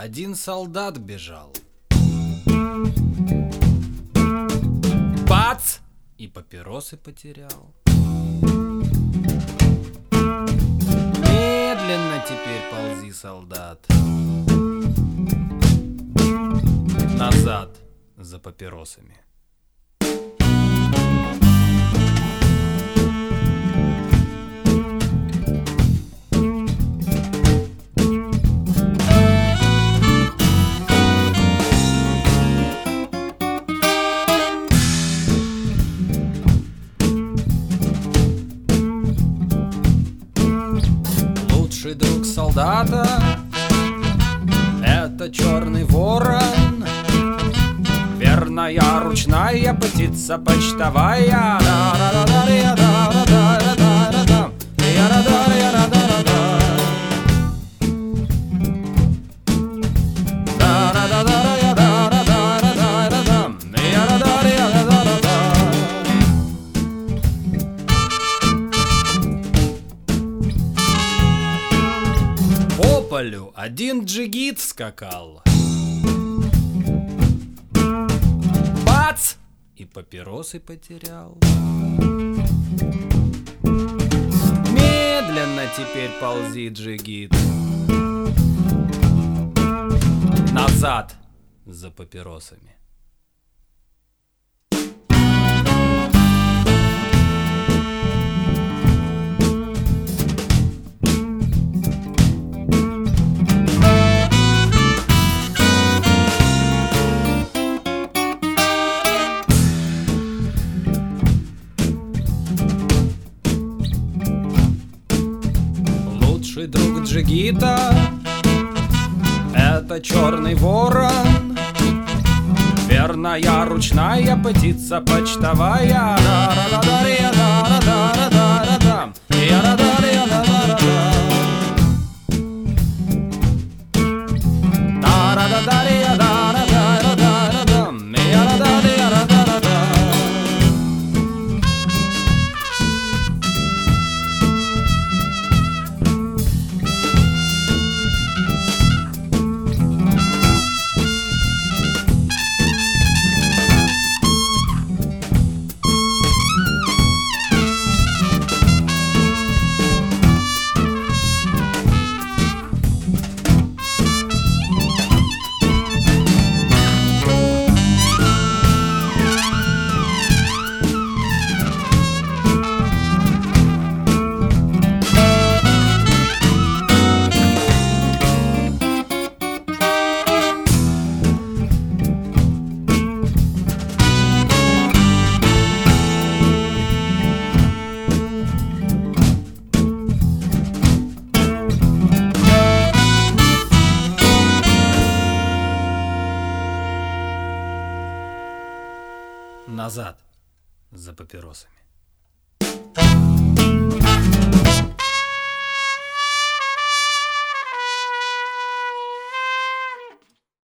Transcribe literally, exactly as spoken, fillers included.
один солдат бежал. Бац! И папиросы потерял. Медленно теперь ползи, солдат, назад за папиросами. Лучший друг солдата — это черный ворон, верная ручная птица почтовая. По полю один джигит скакал. Бац! И папиросы потерял. Медленно теперь ползи, джигит, назад за папиросами. Лучший друг джигита — это черный ворон, верная ручная птица почтовая. Назад за папиросами.